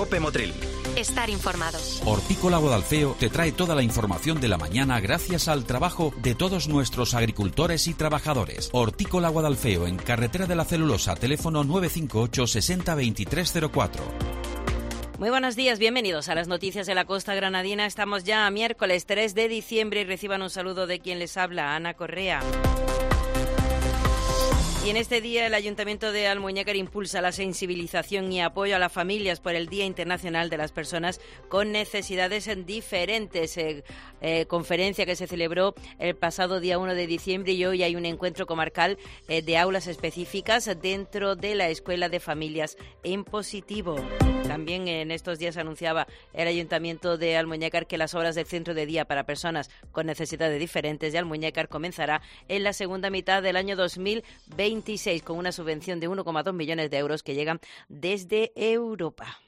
Cope Motril. Estar informados. Hortícola Guadalfeo te trae toda la información de la mañana gracias al trabajo de todos nuestros agricultores y trabajadores. Hortícola Guadalfeo, en Carretera de la Celulosa, teléfono 958 60 2304. Muy buenos días, bienvenidos a las noticias de la costa granadina. Estamos ya a miércoles 3 de diciembre y reciban un saludo de quien les habla, Ana Correa. Y en este día el Ayuntamiento de Almuñécar impulsa la sensibilización y apoyo a las familias por el Día Internacional de las Personas con Necesidades Diferentes. Conferencia que se celebró el pasado día 1 de diciembre y hoy hay un encuentro comarcal de aulas específicas dentro de la Escuela de Familias en Positivo. También en estos días anunciaba el Ayuntamiento de Almuñécar que las obras del Centro de Día para Personas con Necesidades Diferentes de Almuñécar comenzará en la segunda mitad del año 2026 con una subvención de 1,2 millones de euros que llegan desde Europa.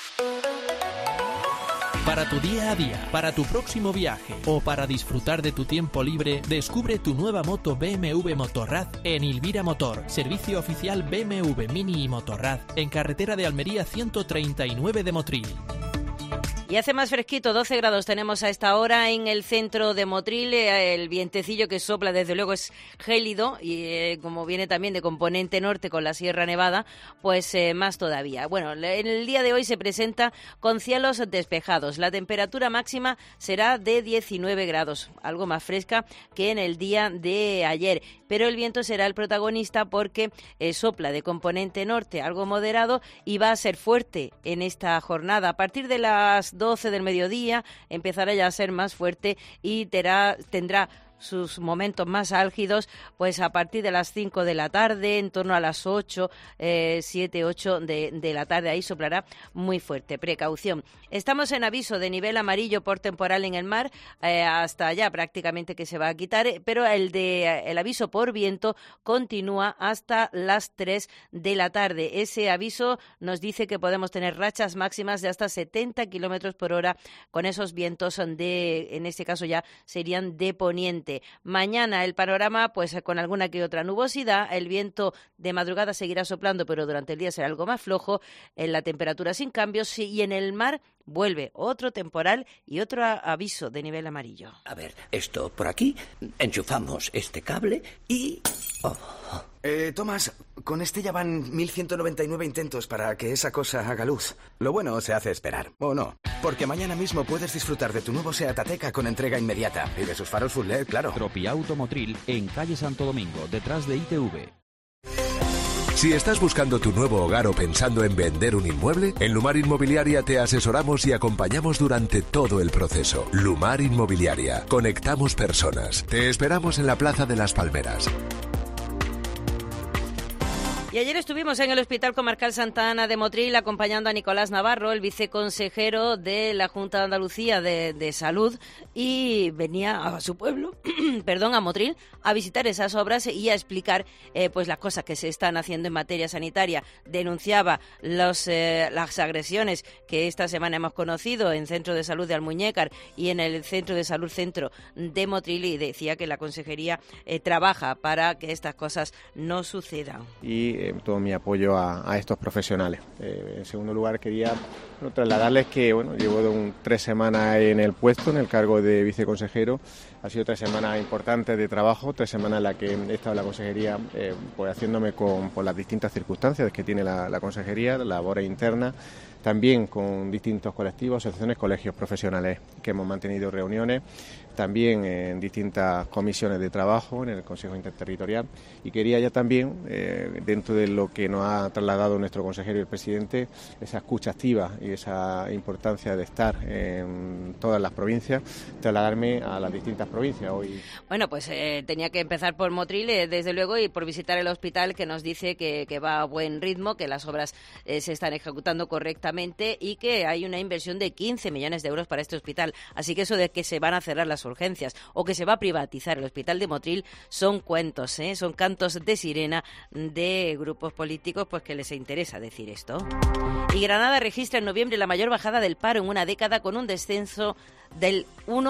Para tu día a día, para tu próximo viaje o para disfrutar de tu tiempo libre, descubre tu nueva moto BMW Motorrad en Ilvira Motor, servicio oficial BMW Mini y Motorrad, en carretera de Almería 139 de Motril. Y hace más fresquito, 12 grados tenemos a esta hora en el centro de Motril. El vientecillo que sopla desde luego es gélido y como viene también de componente norte con la Sierra Nevada, pues más todavía. Bueno, en el día de hoy se presenta con cielos despejados. La temperatura máxima será de 19 grados, algo más fresca que en el día de ayer. Pero el viento será el protagonista porque sopla de componente norte, algo moderado, y va a ser fuerte en esta jornada. A partir de las 12 del mediodía empezará ya a ser más fuerte y tendrá sus momentos más álgidos pues a partir de las 5 de la tarde, en torno a las 8, 7, 8 de la tarde. Ahí soplará muy fuerte. Precaución. Estamos en aviso de nivel amarillo por temporal en el mar, hasta allá prácticamente que se va a quitar, pero el aviso por viento continúa hasta las 3 de la tarde. Ese aviso nos dice que podemos tener rachas máximas de hasta 70 kilómetros por hora con esos vientos en este caso ya serían de poniente. Mañana el panorama pues con alguna que otra nubosidad, el viento de madrugada seguirá soplando pero durante el día será algo más flojo, en la temperatura sin cambios y en el mar vuelve otro temporal y otro aviso de nivel amarillo. A ver, esto por aquí, enchufamos este cable y... Tomás, con este ya van 1199 intentos para que esa cosa haga luz. Lo bueno se hace esperar, ¿o no? Porque mañana mismo puedes disfrutar de tu nuevo Seat Ateca con entrega inmediata. Y de sus faros full LED, claro. Tropiauto Motril, en calle Santo Domingo, detrás de ITV. Si estás buscando tu nuevo hogar o pensando en vender un inmueble, en Lumar Inmobiliaria te asesoramos y acompañamos durante todo el proceso. Lumar Inmobiliaria. Conectamos personas. Te esperamos en la Plaza de las Palmeras. Y ayer estuvimos en el Hospital Comarcal Santa Ana de Motril acompañando a Nicolás Navarro, el viceconsejero de la Junta de Andalucía de Salud, y venía a su pueblo, a Motril, a visitar esas obras y a explicar pues las cosas que se están haciendo en materia sanitaria. Denunciaba las agresiones que esta semana hemos conocido en Centro de Salud de Almuñécar y en el Centro de Salud Centro de Motril, y decía que la consejería trabaja para que estas cosas no sucedan. Y todo mi apoyo a estos profesionales. En segundo lugar, quería trasladarles que llevo 3 semanas en el puesto, en el cargo de viceconsejero. Ha sido 3 semanas importantes de trabajo, 3 semanas en las que he estado en la consejería pues haciéndome por las distintas circunstancias que tiene la consejería, la labor interna, también con distintos colectivos, asociaciones, colegios profesionales que hemos mantenido reuniones, también en distintas comisiones de trabajo, en el Consejo Interterritorial, y quería ya también, dentro de lo que nos ha trasladado nuestro consejero y el presidente, esa escucha activa y esa importancia de estar en todas las provincias, trasladarme a las distintas provincias hoy. Bueno, pues tenía que empezar por Motril, desde luego, y por visitar el hospital, que nos dice que va a buen ritmo, que las obras se están ejecutando correctamente y que hay una inversión de 15 millones de euros para este hospital. Así que eso de que se van a cerrar las urgencias o que se va a privatizar el hospital de Motril son cuentos, son cantos de sirena de grupos políticos pues que les interesa decir esto. Y Granada registra en noviembre la mayor bajada del paro en una década, con un descenso del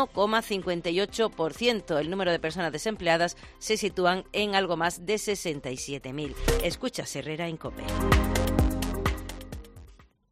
1,58%. El número de personas desempleadas se sitúan en algo más de 67.000. Escucha Herrera en COPE.